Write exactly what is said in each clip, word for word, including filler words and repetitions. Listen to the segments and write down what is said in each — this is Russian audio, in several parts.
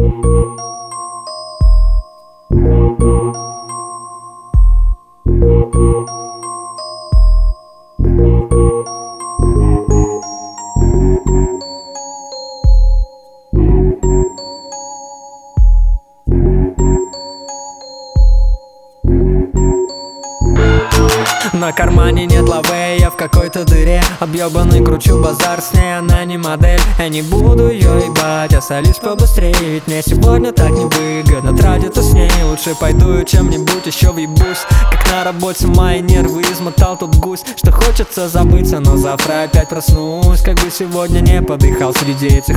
На кармане нет лавы, я в какой-то дыре. Объебанный кручу базар, с ней она не модель. Я не буду ее ебать, я солюсь побыстрее. Ведь мне сегодня так невыгодно тратиться с ней. Лучше пойду и чем-нибудь еще въебусь. Как на работе мои нервы измотал тот гусь, что хочется забыться, но завтра опять проснусь. Как бы сегодня не подыхал среди этих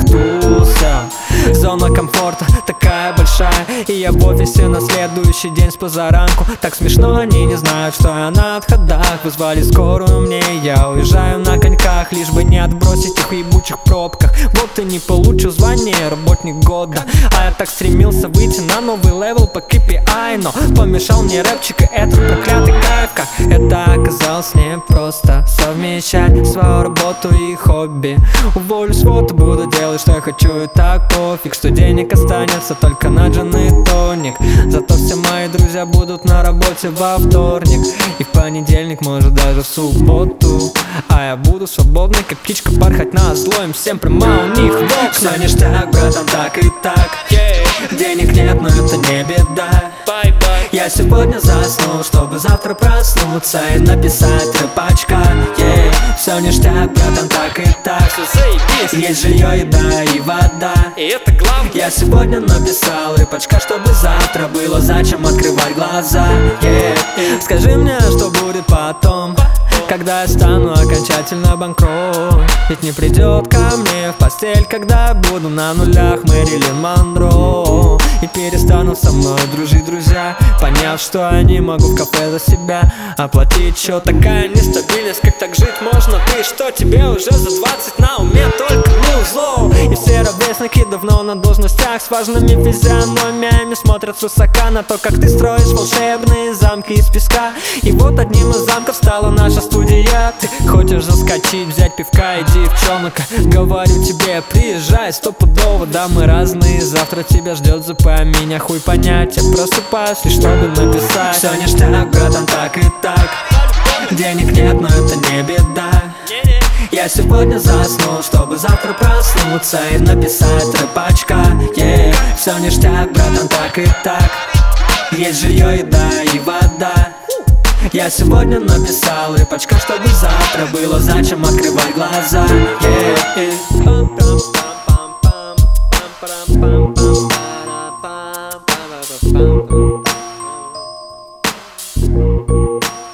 тусов. Зона комфорта такая большая, и я в офисе на следующий день с позаранку. Так смешно, они не знают, что я на отходах. Вызвали скорую мне, я уезжаю на коньках, лишь бы не отбросить их в ебучих пробках. Вот и не получу звание работник года, а я так стремился выйти на новый левел по кей пи ай. Но помешал мне рэпчик и этот проклятый кайф. Как это оказалось непросто совмещать свою работу и хобби. Уволюсь, вот и буду делать, что я хочу, и так пофиг, что денег останется только на джин и тоник. Зато все мои друзья будут на работе во вторник и в понедельник, может даже в субботу. А я буду свободный, как птичка, порхать на зло им всем прямо у них в окна. Все ништяк, братан, так и так, yeah. Денег нет, но это не беда. Bye-bye. Я сегодня заснул, чтобы завтра проснуться и написать рэпачка, yeah. Все ништяк, братан, так и так. Есть жилье, еда и вода, и это главное. Я сегодня написал рэпачка, чтобы завтра было зачем открывать глаза, yeah. Скажи мне, что будет потом, когда я стану окончательно банкрот. Ведь не придет ко мне в постель, когда буду на нулях Мэрилин Монро. И перестанут со мной дружить друзья, поняв, что я не могу в кафе за себя оплатить счет. Такая нестабильность, как так жить можно? Ты что, тебе уже за двадцать, на уме только музло. И все ровесники давно на должностях с важными физиономиями смотрят свысока на то, как ты строишь волшебные замки из песка. И вот одним из замков стала наша студия. Ты хочешь заскочить, взять пивка, и девчонка, говорю тебе, приезжай стопудово. Да, мы разные, завтра тебя ждет за меня хуй понять. Я просыпаюсь лишь чтобы написать. Все ништяк, братан, так и так. Денег нет, но это не беда. Я сегодня заснул, чтобы завтра проснуться и написать рэпачка, yeah. Все ништяк, братан, так и так. Есть жилье, еда и вода. Я сегодня написал рэпачка, чтобы завтра было зачем открывать глаза, yeah. Pam, pam, pam, pam, pam, pam, pam.